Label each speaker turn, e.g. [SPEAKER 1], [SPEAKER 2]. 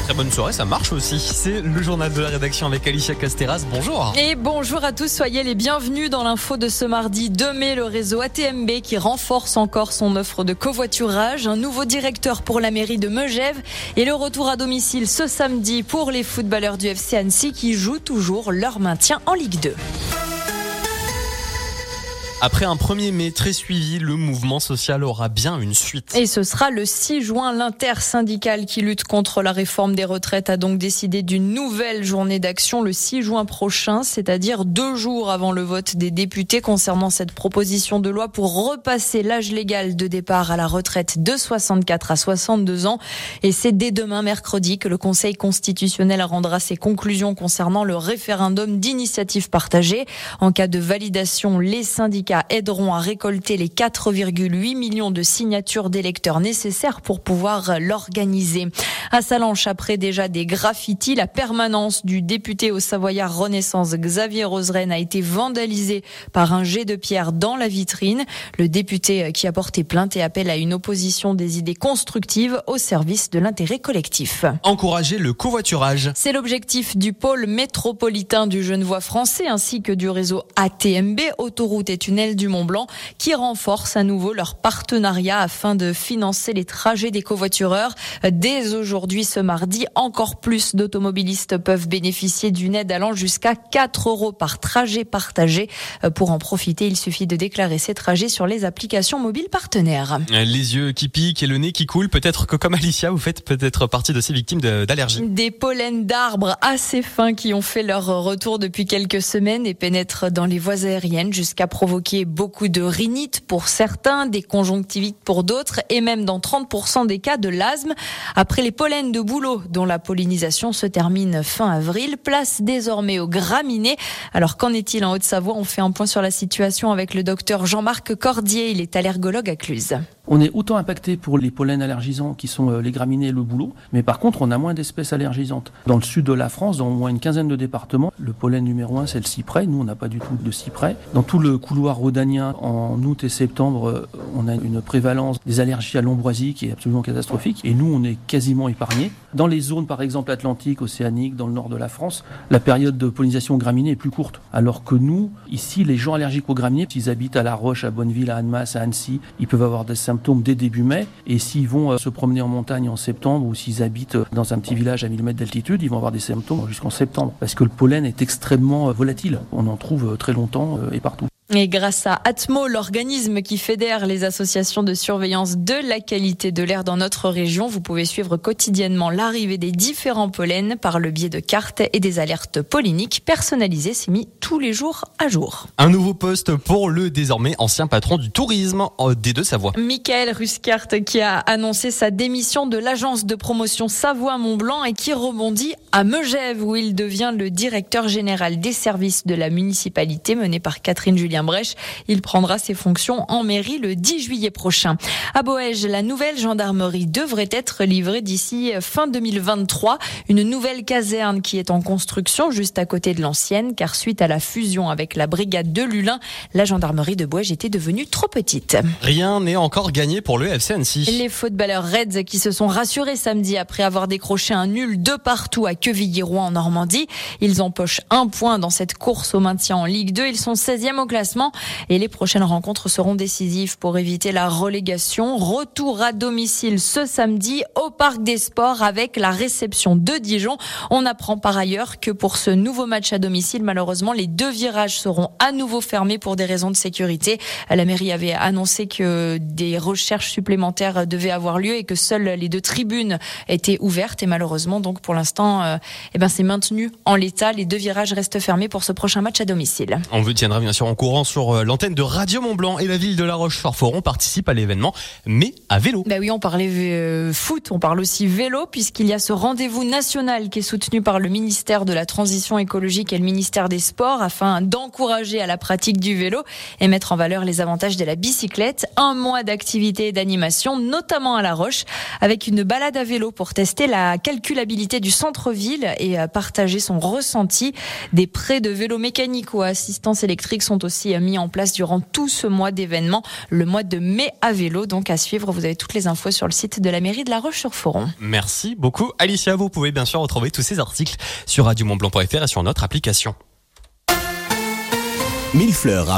[SPEAKER 1] Très bonne soirée, ça marche aussi. C'est le journal de la rédaction avec Alicia Casteras. Bonjour.
[SPEAKER 2] Et bonjour à tous, soyez les bienvenus dans l'info de ce mardi 2 mai. Le réseau ATMB qui renforce encore son offre de covoiturage. Un nouveau directeur pour la mairie de Megève et le retour à domicile ce samedi pour les footballeurs du FC Annecy qui jouent toujours leur maintien en Ligue 2.
[SPEAKER 1] Après un 1er mai très suivi, le mouvement social aura bien une suite.
[SPEAKER 2] Et ce sera le 6 juin. L'intersyndicale qui lutte contre la réforme des retraites a donc décidé d'une nouvelle journée d'action le 6 juin prochain, c'est-à-dire 2 jours avant le vote des députés concernant cette proposition de loi pour repasser l'âge légal de départ à la retraite de 64 à 62 ans. Et c'est dès demain mercredi que le Conseil constitutionnel rendra ses conclusions concernant le référendum d'initiative partagée. En cas de validation, les syndicats aideront à récolter les 4,8 millions de signatures d'électeurs nécessaires pour pouvoir l'organiser. À Sallanches, après déjà des graffitis, la permanence du député au Savoyard Renaissance Xavier Roseraine a été vandalisée par un jet de pierre dans la vitrine. Le député qui a porté plainte et appelle à une opposition des idées constructives au service de l'intérêt collectif.
[SPEAKER 1] Encourager le covoiturage.
[SPEAKER 2] C'est l'objectif du pôle métropolitain du Genevois français ainsi que du réseau ATMB, Autoroute et Tunnel du Mont-Blanc, qui renforcent à nouveau leur partenariat afin de financer les trajets des covoitureurs. Dès aujourd'hui, ce mardi, encore plus d'automobilistes peuvent bénéficier d'une aide allant jusqu'à 4 € par trajet partagé. Pour en profiter, il suffit de déclarer ces trajets sur les applications mobiles partenaires.
[SPEAKER 1] Les yeux qui piquent et le nez qui coule, peut-être que comme Alicia, vous faites peut-être partie de ces victimes d'allergies.
[SPEAKER 2] Des pollens d'arbres assez fins qui ont fait leur retour depuis quelques semaines et pénètrent dans les voies aériennes jusqu'à provoquer beaucoup de rhinite pour certains, des conjonctivites pour d'autres et même dans 30% des cas de l'asthme. Après les pollens de bouleau dont la pollinisation se termine fin avril, place désormais aux graminées. Alors qu'en est-il en Haute-Savoie? On fait un point sur la situation avec le docteur Jean-Marc Cordier, il est allergologue à Cluse.
[SPEAKER 3] On est autant impacté pour les pollens allergisants qui sont les graminées et le bouleau, mais par contre on a moins d'espèces allergisantes. Dans le sud de la France, dans au moins une quinzaine de départements, le pollen numéro 1 c'est le cyprès, nous on n'a pas du tout de cyprès. Dans tout le couloir rhodanien, en août et septembre, on a une prévalence des allergies à l'ambroisie qui est absolument catastrophique et nous on est quasiment épargnés. Dans les zones par exemple atlantiques, océaniques, dans le nord de la France, la période de pollinisation aux graminées est plus courte. Alors que nous, ici, les gens allergiques aux graminées, s'ils habitent à La Roche, à Bonneville, à Annemasse, à Annecy, ils peuvent avoir des symptômes dès début mai, et s'ils vont se promener en montagne en septembre ou s'ils habitent dans un petit village à 1000 mètres d'altitude, ils vont avoir des symptômes jusqu'en septembre parce que le pollen est extrêmement volatile. On en trouve très longtemps et partout.
[SPEAKER 2] Et grâce à Atmo, l'organisme qui fédère les associations de surveillance de la qualité de l'air dans notre région, vous pouvez suivre quotidiennement l'arrivée des différents pollens par le biais de cartes et des alertes polliniques personnalisées. C'est mis tous les jours à jour.
[SPEAKER 1] Un nouveau poste pour le désormais ancien patron du tourisme des Deux-Savoie.
[SPEAKER 2] Michael Ruscart qui a annoncé sa démission de l'agence de promotion Savoie-Mont-Blanc et qui rebondit à Megève où il devient le directeur général des services de la municipalité mené par Catherine Julien Brèche. Il prendra ses fonctions en mairie le 10 juillet prochain. À Boëge, la nouvelle gendarmerie devrait être livrée d'ici fin 2023. Une nouvelle caserne qui est en construction juste à côté de l'ancienne, car suite à la fusion avec la brigade de Lulin, la gendarmerie de Boëge était devenue trop petite.
[SPEAKER 1] Rien n'est encore gagné pour le FC Annecy.
[SPEAKER 2] Les footballeurs Reds qui se sont rassurés samedi après avoir décroché un nul de partout à Quevilly-Rouen en Normandie. Ils empochent 1 point dans cette course au maintien en Ligue 2. Ils sont 16e au classement et les prochaines rencontres seront décisives pour éviter la relégation. Retour à domicile ce samedi au Parc des Sports avec la réception de Dijon. On apprend par ailleurs que pour ce nouveau match à domicile, malheureusement, les 2 virages seront à nouveau fermés pour des raisons de sécurité. La mairie avait annoncé que des recherches supplémentaires devaient avoir lieu et que seules les 2 tribunes étaient ouvertes et malheureusement, donc pour l'instant, c'est maintenu en l'état. Les 2 virages restent fermés pour ce prochain match à domicile.
[SPEAKER 1] On vous tiendra bien sûr en courant sur l'antenne de Radio Mont-Blanc et la ville de La Roche-sur-Foron participe à l'événement, mais à vélo.
[SPEAKER 2] Oui, on parlait foot, on parle aussi vélo puisqu'il y a ce rendez-vous national qui est soutenu par le ministère de la Transition écologique et le ministère des Sports afin d'encourager à la pratique du vélo et mettre en valeur les avantages de la bicyclette. 1 mois d'activité et d'animation, notamment à La Roche, avec une balade à vélo pour tester la calculabilité du centre-ville et partager son ressenti. Des prêts de vélos mécaniques ou à assistance électrique sont aussi aussi mis en place durant tout ce mois d'événements, le mois de mai à vélo. Donc à suivre, vous avez toutes les infos sur le site de la mairie de La Roche-sur-Foron.
[SPEAKER 1] Merci beaucoup Alicia, vous pouvez bien sûr retrouver tous ces articles sur radiomontblanc.fr et sur notre application.
[SPEAKER 4] Millefleurs.